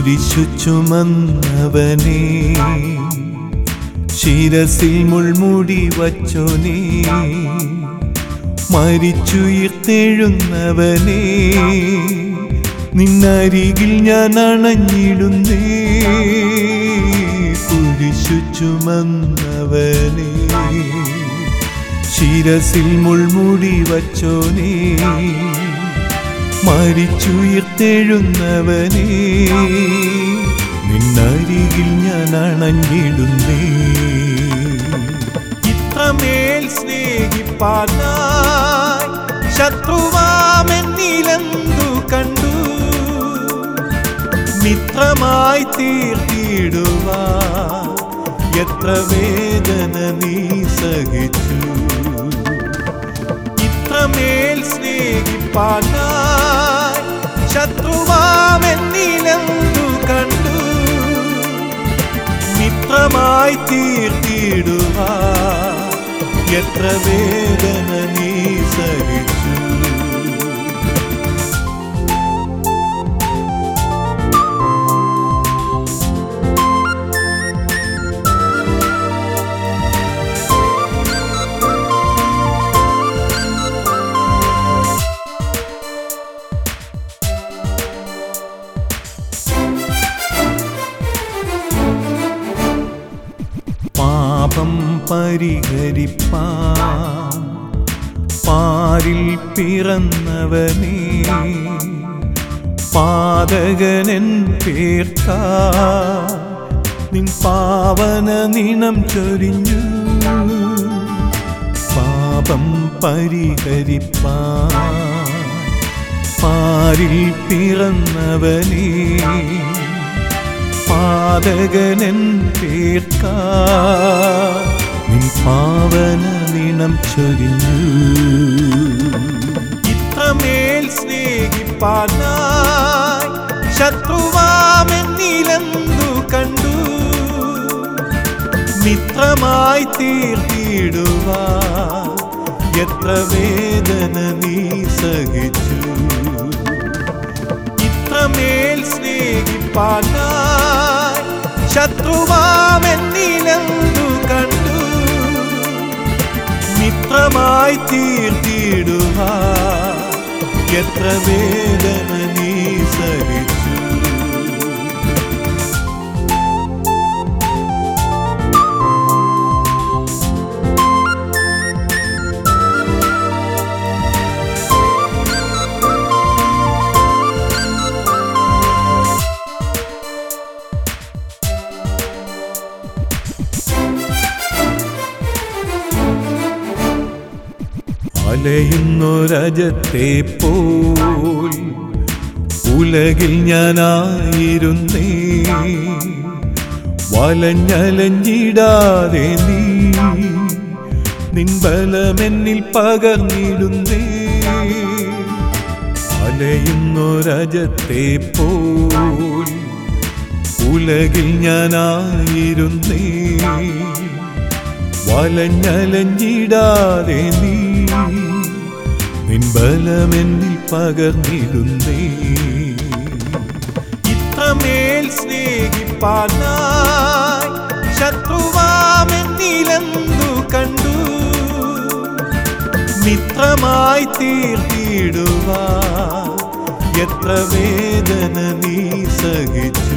കുരിശു ചുമന്നവനേ, ശിരസിൽ മുൾമുടി വച്ചോനേ, മരിച്ചുയിർത്തെഴുന്നവനേ, നിന്നരികിൽ ഞാൻ അണഞ്ഞിടുന്നേ. കുരിശു ചുമന്നവനേ, ശിരസിൽ മുൾമുടി വച്ചോനേ, മരിച്ചുയിർത്തെഴുന്നവനേ, നിന്നരികിൽ ഞാൻ അണഞ്ഞിടുന്നേ. ഇത്രമേൽ സ്നേഹിപ്പാനായി ശത്രുവാമെന്നിലെന്തു കണ്ടു, മിത്രമായി തീർത്തിടുവാൻ എത്ര വേദന നീ സഹിച്ചു. ഇത്രമേൽ സ്നേഹിപ്പാനായി ശത്രുവാമെന്നിലെന്തു കണ്ടു, മിത്രമായി തീർത്തിടുവാൻ എത്ര വേദന നീ സഹിച്ചു. പാപം പരിഹരിപ്പാൻ പാരിൽ പിറന്നവനേ, പാതകനൻ പേർക്കായി നിൻ പാവന നിണം ചൊരിഞ്ഞു. പാപം പരിഹരിപ്പാൻ പാരിൽ പിറന്നവനേ, പാതകനൻ പേർക്കായി നിൻ പാവന നിണം ചൊരിഞ്ഞു. ഇത്രമേൽ സ്നേഹിപ്പാനായി ശത്രുവാമെന്നിലെന്തു കണ്ടു, മിത്രമായി തീർത്തിടുവാൻ എത്ര വേദന നീ സഹിച്ചു. ഇത്രമേൽ സ്നേഹിപ്പാനായി ശത്രുവാമെന്നിലെന്തു കണ്ടു, മിത്രമായി തീർത്തിടുവാൻ എത്ര വേദന നീ സഹിച്ചു. അലയുന്നൊരജത്തെ പോൽ ഉലകിൽ ഞാനായിരുന്നേ, വലഞ്ഞലഞ്ഞിടാതെ നീ നിൻ ബലമെന്നിൽ പകർന്നിടുന്നേ. അലയുന്നൊരജത്തെ പോൽ ഉലകിൽ ഞാനായിരുന്നേ, വലഞ്ഞലഞ്ഞിടാതെ നീ നിൻ ബലമെന്നിൽ പകർന്നിടുന്നേ. ഇത്രമേൽ സ്നേഹിപ്പാനായി ശത്രുവാമെന്നിലെന്തു കണ്ടു, മിത്രമായി തീർത്തിടുവാൻ എത്ര വേദന നീ സഹിച്ചു.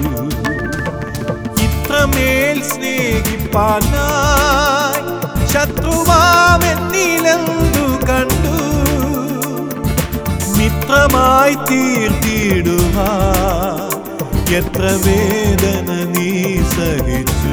ഇത്രമേൽ സ്നേഹിപ്പാനായി ശത്രുവാമെന്നിലെന്തു കണ്ടു, മിത്രമായി തീർത്തിടുവാൻ എത്ര വേദന നീ സഹിച്ചു.